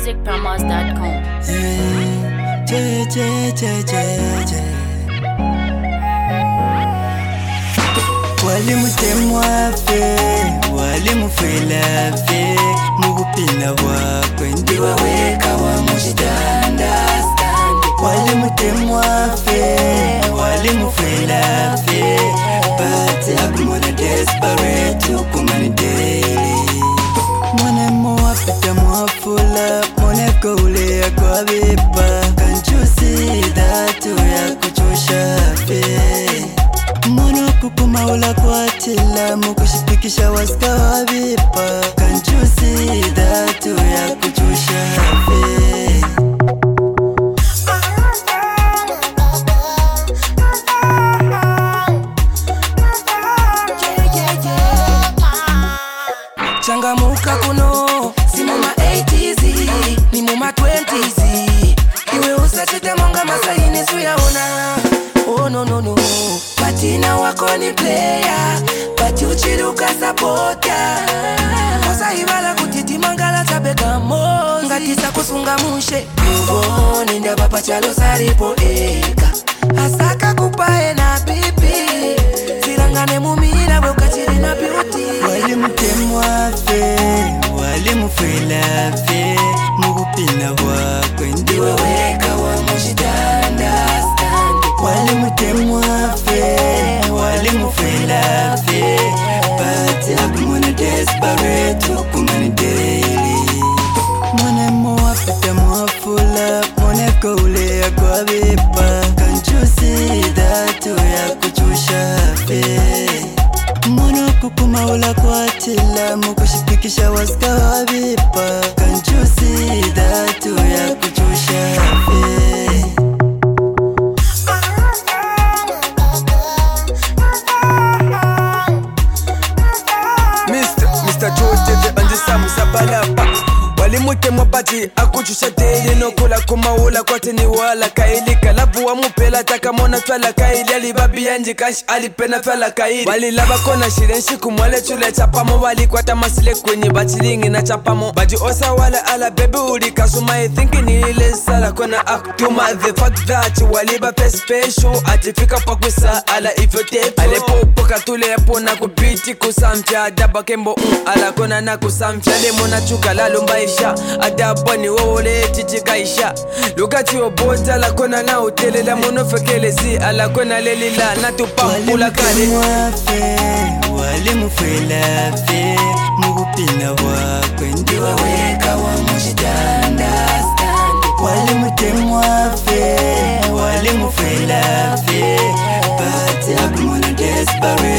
musicpromos.com. Walimu temwafe, walimu felafe, mugupina wakwe ndiwe weka wa mujidanda. Walimu temwafe, walimu felafe, but akumona desperate ukumani daily. Mwana mwapita mwafula, mwana kaulea kwa vipa, can't you see that ya kuchosha fe? Mwana kukumaula kwa tila, mukushipikisha wasika wavipa, can't you see that ya kuchosha fe? Changamuka kuno, si muma 80s, ni muma 20s. Iwe usachite monga masaini suyaona. Oh no no no, patina wako ni player, pati uchiruka supporter. Kosa ibala kutiti mangala tabeka mozi, ngatisa kusunga mushe Mugo, ninda papa chalo saripo eka asaka kupae na pipi, sirangane mumira bukachiri na beauty. Walimu temwafe, walimu felafe, mugupina wakwe ndiwe weka wa mujidanda. Walimu temwafe, walimu felafe, but akumona desperate ukumani daily. Mwana mwapita mwafula, mwana kaulea kwa vipa, can't you see that ya kuchosha fe? Mwana kukumaula kwa tila, mukushipikisha wasika wavipa, can't you see that ya kuchosha fe? Mr. George Bandisamu Sabalapa walimu temwapati akuchusha teli nokula kumaula kwate ni wala kaili kalabu wa mupela takamona twala kaili alibabi yanji kashi alipena twala kaili walilaba kona shirenshi kumwale chule chapamo walikwata masile kwenye bachilingi na chapamo baji osa wala ala baby uli kasuma I think ni ile sala kona aktuma the fact that waliba face special atifika pa kusa ala ifyo tepo alepo katule yapo na kupiti kusamfya daba kembo ala kona na kusamfya lemona chuka lalumbaisha adabani wole chichikaisha lukati obota la kona na hotele la monofekelezi ala kona lelila na tupakula kale. Walimu felafe, mugupina wakwe ndiwe weka wa mujidanda. Walimu temwafe, walimu felafe, but akumona desperate